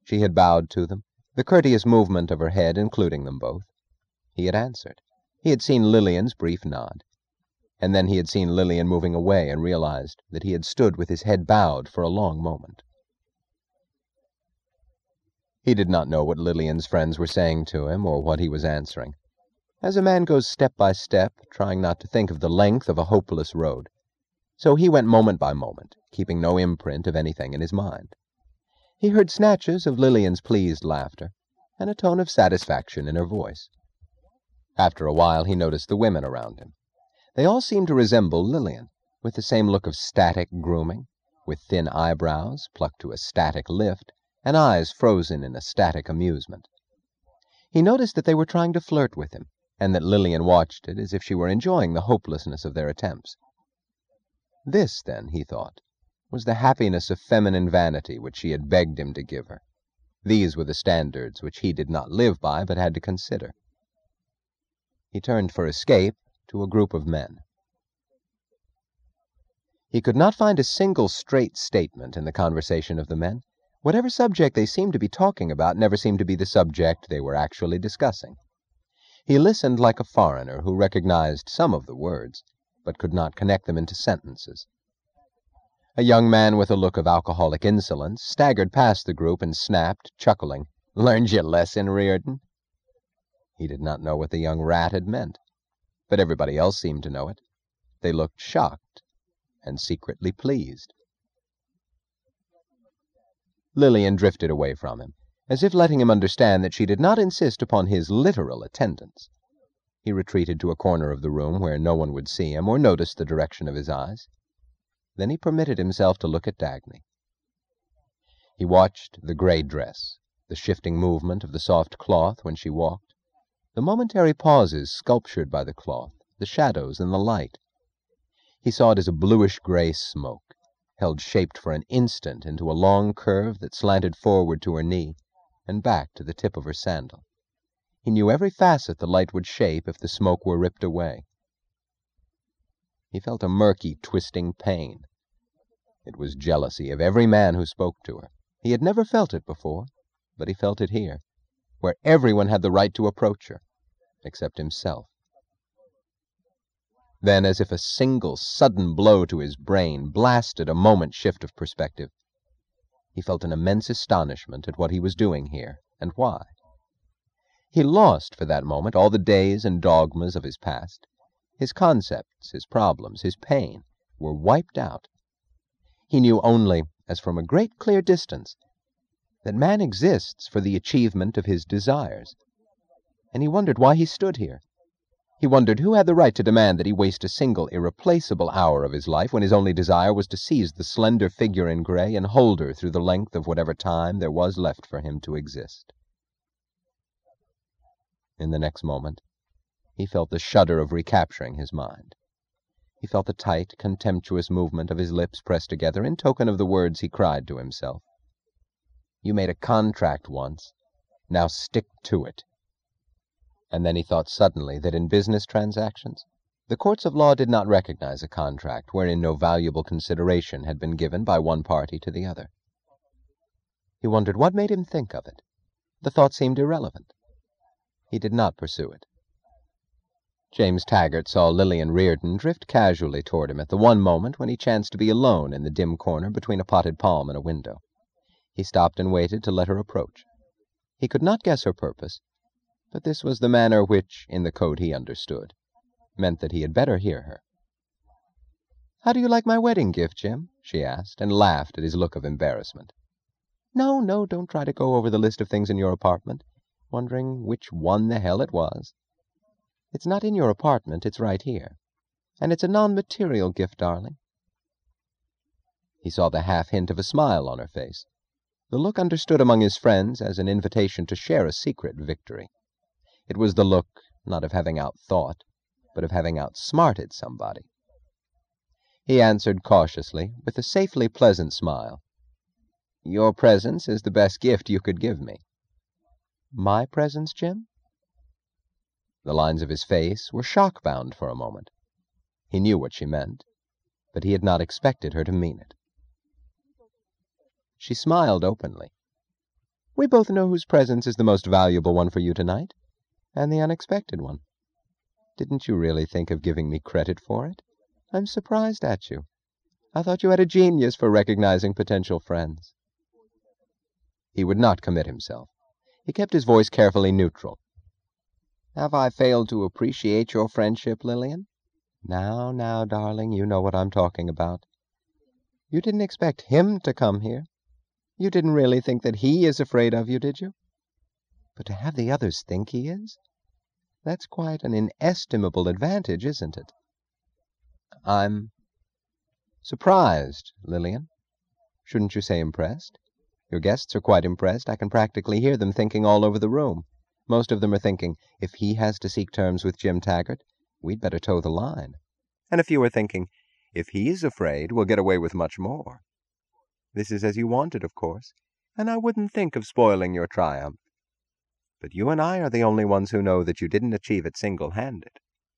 She had bowed to them, the courteous movement of her head including them both. He had answered. He had seen Lillian's brief nod. And then he had seen Lillian moving away and realized that he had stood with his head bowed for a long moment. He did not know what Lillian's friends were saying to him or what he was answering. As a man goes step by step, trying not to think of the length of a hopeless road, so he went moment by moment, keeping no imprint of anything in his mind. He heard snatches of Lillian's pleased laughter, and a tone of satisfaction in her voice. After a while he noticed the women around him. They all seemed to resemble Lillian, with the same look of static grooming, with thin eyebrows plucked to a static lift, and eyes frozen in a static amusement. He noticed that they were trying to flirt with him, and that Lillian watched it as if she were enjoying the hopelessness of their attempts. This, then, he thought, was the happiness of feminine vanity which she had begged him to give her. These were the standards which he did not live by but had to consider. He turned for escape to a group of men. He could not find a single straight statement in the conversation of the men. Whatever subject they seemed to be talking about never seemed to be the subject they were actually discussing. He listened like a foreigner who recognized some of the words, but could not connect them into sentences. A young man with a look of alcoholic insolence staggered past the group and snapped, chuckling, "Learned your lesson, Reardon?" He did not know what the young rat had meant, but everybody else seemed to know it. They looked shocked and secretly pleased. Lillian drifted away from him, as if letting him understand that she did not insist upon his literal attendance. He retreated to a corner of the room where no one would see him or notice the direction of his eyes. Then he permitted himself to look at Dagny. He watched the gray dress, the shifting movement of the soft cloth when she walked, the momentary pauses sculptured by the cloth, the shadows and the light. He saw it as a bluish-gray smoke, held shaped for an instant into a long curve that slanted forward to her knee and back to the tip of her sandal. He knew every facet the light would shape if the smoke were ripped away. He felt a murky, twisting pain. It was jealousy of every man who spoke to her. He had never felt it before, but he felt it here, where everyone had the right to approach her, except himself. Then, as if a single sudden blow to his brain blasted a moment's shift of perspective, he felt an immense astonishment at what he was doing here, and why. He lost, for that moment, all the days and dogmas of his past. His concepts, his problems, his pain were wiped out. He knew only, as from a great clear distance, that man exists for the achievement of his desires. And he wondered why he stood here. He wondered who had the right to demand that he waste a single irreplaceable hour of his life when his only desire was to seize the slender figure in gray and hold her through the length of whatever time there was left for him to exist. In the next moment, he felt the shudder of recapturing his mind. He felt the tight, contemptuous movement of his lips pressed together in token of the words he cried to himself. "You made a contract once. Now stick to it." And then he thought suddenly that in business transactions, the courts of law did not recognize a contract wherein no valuable consideration had been given by one party to the other. He wondered what made him think of it. The thought seemed irrelevant. He did not pursue it. James Taggart saw Lillian Reardon drift casually toward him at the one moment when he chanced to be alone in the dim corner between a potted palm and a window. He stopped and waited to let her approach. He could not guess her purpose, but this was the manner which, in the code he understood, meant that he had better hear her. "How do you like my wedding gift, Jim?" she asked, and laughed at his look of embarrassment. No, don't try to go over the list of things in your apartment, wondering which one the hell it was. It's not in your apartment, it's right here. And it's a non-material gift, darling." He saw the half-hint of a smile on her face. The look understood among his friends as an invitation to share a secret victory. It was the look, not of having outthought, but of having outsmarted somebody. He answered cautiously, with a safely pleasant smile, "Your presence is the best gift you could give me." "My presence, Jim?" The lines of his face were shock-bound for a moment. He knew what she meant, but he had not expected her to mean it. She smiled openly. We both know whose presence is the most valuable one for you tonight, and the unexpected one. Didn't you really think of giving me credit for it? I'm surprised at you. I thought you had a genius for recognizing potential friends." He would not commit himself. He kept his voice carefully neutral. "Have I failed to appreciate your friendship, Lillian?" Now, darling, you know what I'm talking about. You didn't expect him to come here. You didn't really think that he is afraid of you, did you? But to have the others think he is, that's quite an inestimable advantage, isn't it? I'm surprised, Lillian. Shouldn't you say impressed? Your guests are quite impressed. I can practically hear them thinking all over the room. Most of them are thinking, if he has to seek terms with Jim Taggart, we'd better toe the line. And a few are thinking, if he's afraid, we'll get away with much more. This is as you wanted, of course, and I wouldn't think of spoiling your triumph. But you and I are the only ones who know that you didn't achieve it single-handed."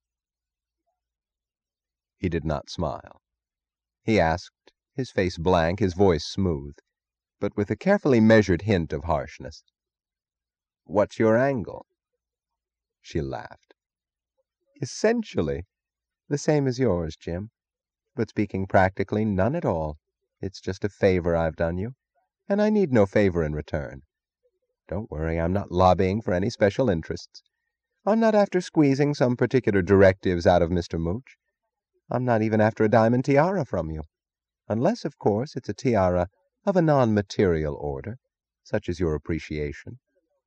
He did not smile. He asked, his face blank, his voice smooth, but with a carefully measured hint of harshness, "What's your angle?" She laughed. "Essentially the same as yours, Jim. But speaking practically, none at all. It's just a favor I've done you, and I need no favor in return. Don't worry, I'm not lobbying for any special interests. I'm not after squeezing some particular directives out of Mr. Mooch. I'm not even after a diamond tiara from you. Unless, of course, it's a tiara of a non-material order, such as your appreciation."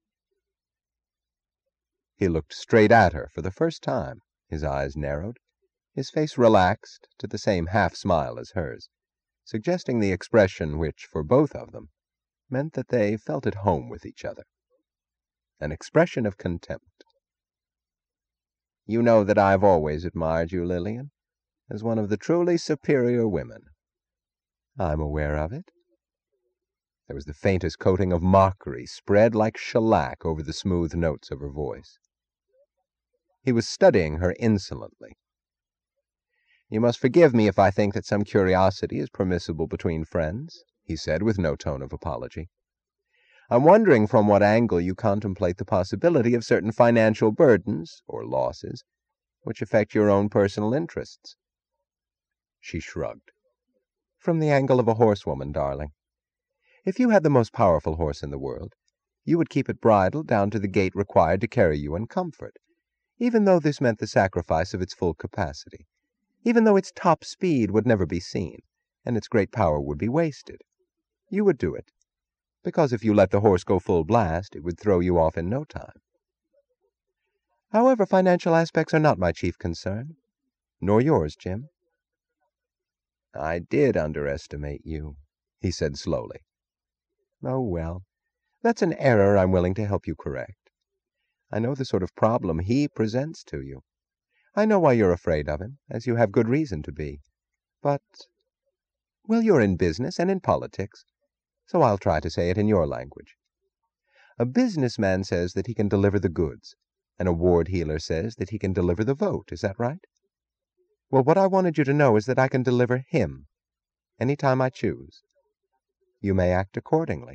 He looked straight at her for the first time. His eyes narrowed. His face relaxed to the same half-smile as hers, suggesting the expression which, for both of them, meant that they felt at home with each other. An expression of contempt. "You know that I've always admired you, Lillian, as one of the truly superior women." "I'm aware of it." There was the faintest coating of mockery spread like shellac over the smooth notes of her voice. He was studying her insolently. "You must forgive me if I think that some curiosity is permissible between friends," he said with no tone of apology. "I'm wondering from what angle you contemplate the possibility of certain financial burdens, or losses, which affect your own personal interests." She shrugged. "From the angle of a horsewoman, darling. If you had the most powerful horse in the world, you would keep it bridled down to the gait required to carry you in comfort, even though this meant the sacrifice of its full capacity, even though its top speed would never be seen, and its great power would be wasted. You would do it, because if you let the horse go full blast, it would throw you off in no time. However, financial aspects are not my chief concern, nor yours, Jim." "I did underestimate you," he said slowly. "Oh, well, that's an error I'm willing to help you correct. I know the sort of problem he presents to you. I know why you're afraid of him, as you have good reason to be. But, well, you're in business and in politics, so I'll try to say it in your language. A businessman says that he can deliver the goods, and a ward healer says that he can deliver the vote. Is that right? Well, what I wanted you to know is that I can deliver him, any time I choose. You may act accordingly."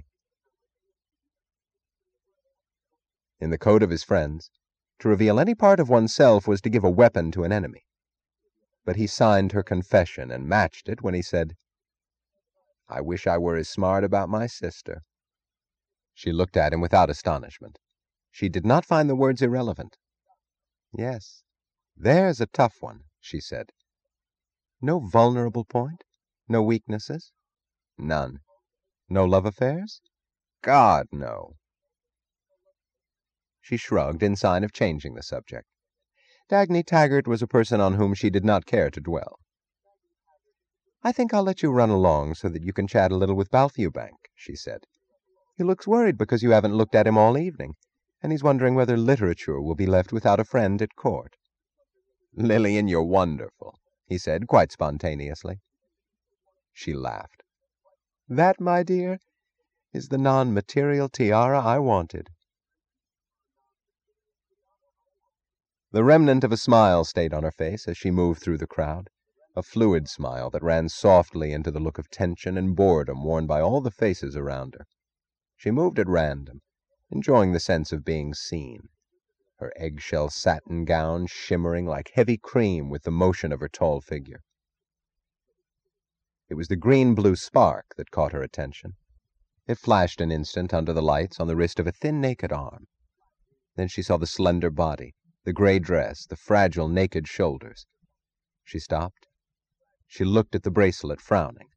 In the code of his friends, to reveal any part of oneself was to give a weapon to an enemy. But he signed her confession and matched it when he said, "I wish I were as smart about my sister." She looked at him without astonishment. She did not find the words irrelevant. "Yes, there's a tough one," she said. "No vulnerable point? No weaknesses?" "None." "No love affairs?" "God, no." She shrugged in sign of changing the subject. Dagny Taggart was a person on whom she did not care to dwell. "I think I'll let you run along so that you can chat a little with Balfe Eubank," she said. "He looks worried because you haven't looked at him all evening, and he's wondering whether literature will be left without a friend at court." "Lillian, you're wonderful," he said quite spontaneously. She laughed. "That, my dear, is the non-material tiara I wanted." The remnant of a smile stayed on her face as she moved through the crowd, a fluid smile that ran softly into the look of tension and boredom worn by all the faces around her. She moved at random, enjoying the sense of being seen, her eggshell satin gown shimmering like heavy cream with the motion of her tall figure. It was the green-blue spark that caught her attention. It flashed an instant under the lights on the wrist of a thin, naked arm. Then she saw the slender body, the gray dress, the fragile, naked shoulders. She stopped. She looked at the bracelet, frowning.